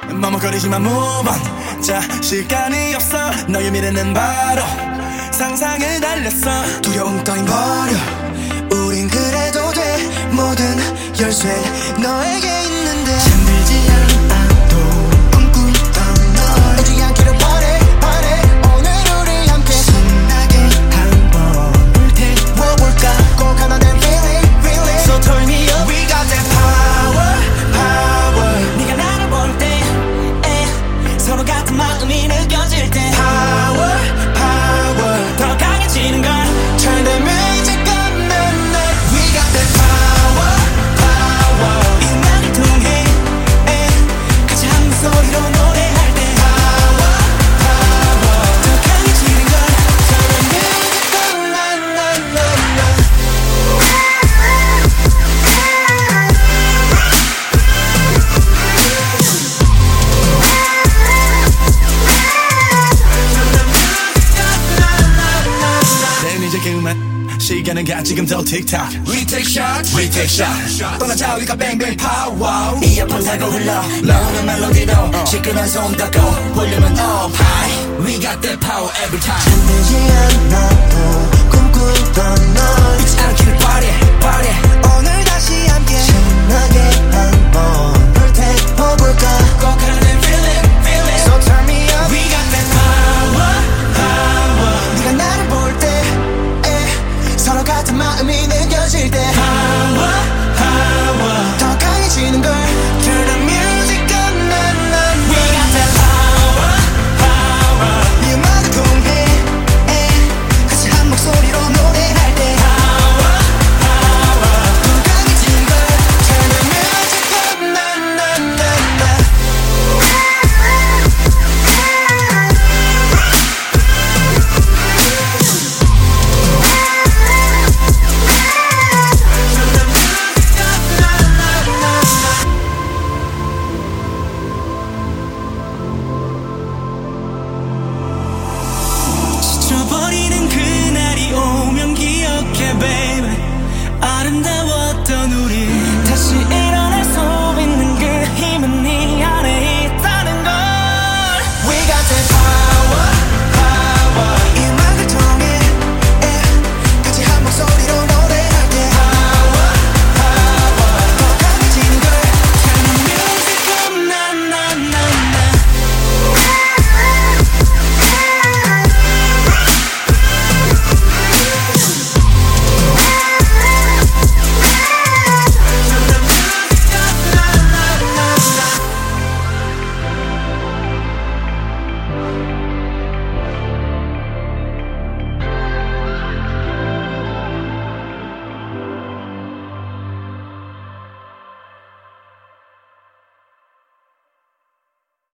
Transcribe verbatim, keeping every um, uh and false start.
머뭇거리지만 move on. 자, 시간이 없어. 너의 미래는 바로 상상을 달렸어. 두려움 따윈 버려. 우린 그래도 돼. 모든 열쇠 너에게 있는데 잠들지 않아도 꿈꾸던 널 잊지 않기를 바래 바래. 오늘 우리 함께 신나게 한번 불태워볼까. 꼭 하나 된 feeling feeling. So turn me up. We got that power power. 네가 나를 볼 때 서로 같은 마음이 느껴질 때 power power. 더 강해지는 걸 Turn the music up 난 We got that power power. 이 음악을 통해 같이 한 목소리로 노래할 때 power power. 더 강해지는 걸 Turn the music up 나나나나. 내 이제 그만. 시간은 가 지금도 틱탁. We take shots We take shots. 떠나자 우리가 bang power. 이어폰 달고 흘러 나오는 멜로디로 시끄러운 손 닫고 볼륨은 up high. We got that power every time. 잠들지 않아도 꿈꾸던 널 잊지 않기를 바래 바래. 오늘 다시 함께 신나게 한번 불태워볼까. 꼭 하나 된 feeling feeling. So turn me up. We got that power power. 네가 나를 볼 때 서로 같은 마음이 느껴질 때 power power. 더 강해지는 걸